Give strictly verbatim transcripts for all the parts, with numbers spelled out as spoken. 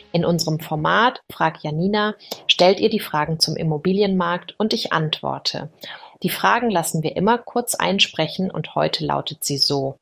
In unserem Format Frag Janina stellt ihr die Fragen zum Immobilienmarkt und ich antworte. Die Fragen lassen wir immer kurz einsprechen und heute lautet sie so.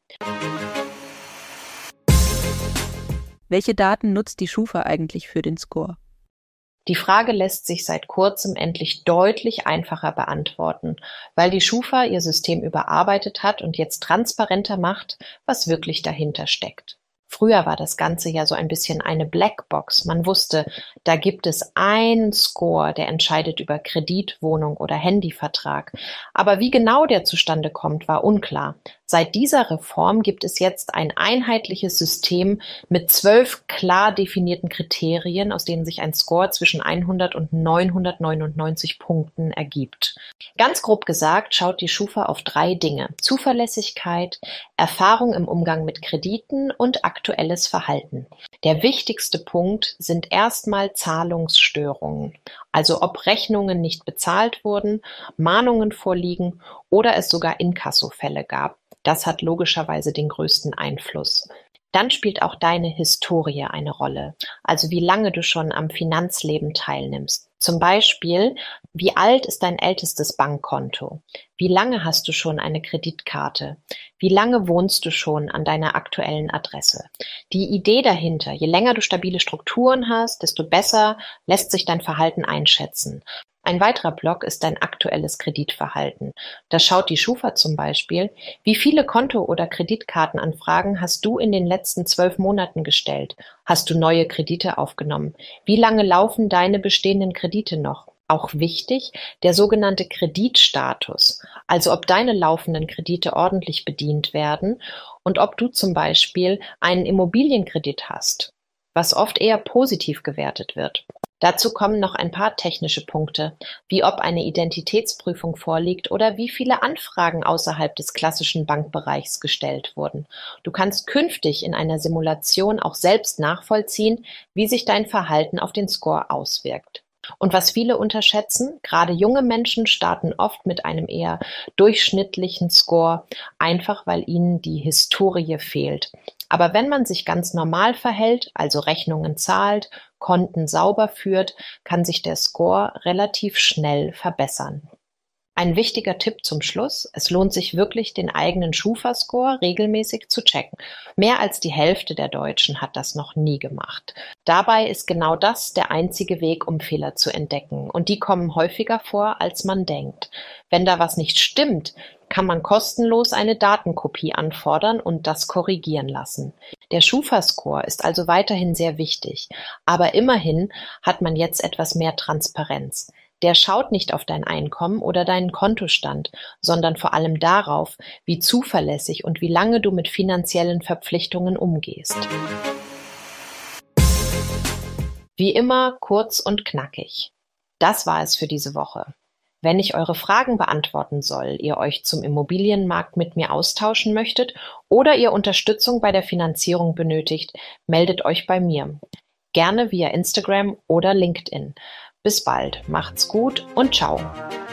Welche Daten nutzt die Schufa eigentlich für den Score? Die Frage lässt sich seit kurzem endlich deutlich einfacher beantworten, weil die Schufa ihr System überarbeitet hat und jetzt transparenter macht, was wirklich dahinter steckt. Früher war das Ganze ja so ein bisschen eine Blackbox. Man wusste, da gibt es einen Score, der entscheidet über Kredit, Wohnung oder Handyvertrag. Aber wie genau der zustande kommt, war unklar. Seit dieser Reform gibt es jetzt ein einheitliches System mit zwölf klar definierten Kriterien, aus denen sich ein Score zwischen hundert und neunhundertneunundneunzig Punkten ergibt. Ganz grob gesagt schaut die Schufa auf drei Dinge: Zuverlässigkeit, Erfahrung im Umgang mit Krediten und aktuelles Verhalten. Der wichtigste Punkt sind erstmal Zahlungsstörungen, also ob Rechnungen nicht bezahlt wurden, Mahnungen vorliegen oder es sogar Inkassofälle gab. Das hat logischerweise den größten Einfluss. Dann spielt auch deine Historie eine Rolle, also wie lange du schon am Finanzleben teilnimmst. Zum Beispiel, wie alt ist dein ältestes Bankkonto? Wie lange hast du schon eine Kreditkarte? Wie lange wohnst du schon an deiner aktuellen Adresse? Die Idee dahinter: Je länger du stabile Strukturen hast, desto besser lässt sich dein Verhalten einschätzen. Ein weiterer Block ist dein aktuelles Kreditverhalten. Da schaut die Schufa zum Beispiel, wie viele Konto- oder Kreditkartenanfragen hast du in den letzten zwölf Monaten gestellt? Hast du neue Kredite aufgenommen? Wie lange laufen deine bestehenden Kredite noch? Auch wichtig, der sogenannte Kreditstatus, also ob deine laufenden Kredite ordentlich bedient werden und ob du zum Beispiel einen Immobilienkredit hast, was oft eher positiv gewertet wird. Dazu kommen noch ein paar technische Punkte, wie ob eine Identitätsprüfung vorliegt oder wie viele Anfragen außerhalb des klassischen Bankbereichs gestellt wurden. Du kannst künftig in einer Simulation auch selbst nachvollziehen, wie sich dein Verhalten auf den Score auswirkt. Und was viele unterschätzen, gerade junge Menschen starten oft mit einem eher durchschnittlichen Score, einfach weil ihnen die Historie fehlt. Aber wenn man sich ganz normal verhält, also Rechnungen zahlt, Konten sauber führt, kann sich der Score relativ schnell verbessern. Ein wichtiger Tipp zum Schluss: Es lohnt sich wirklich, den eigenen Schufa-Score regelmäßig zu checken. Mehr als die Hälfte der Deutschen hat das noch nie gemacht. Dabei ist genau das der einzige Weg, um Fehler zu entdecken. Und die kommen häufiger vor, als man denkt. Wenn da was nicht stimmt, kann man kostenlos eine Datenkopie anfordern und das korrigieren lassen. Der Schufa-Score ist also weiterhin sehr wichtig, aber immerhin hat man jetzt etwas mehr Transparenz. Der schaut nicht auf dein Einkommen oder deinen Kontostand, sondern vor allem darauf, wie zuverlässig und wie lange du mit finanziellen Verpflichtungen umgehst. Wie immer kurz und knackig. Das war es für diese Woche. Wenn ich eure Fragen beantworten soll, ihr euch zum Immobilienmarkt mit mir austauschen möchtet oder ihr Unterstützung bei der Finanzierung benötigt, meldet euch bei mir. Gerne via Instagram oder LinkedIn. Bis bald, macht's gut und ciao.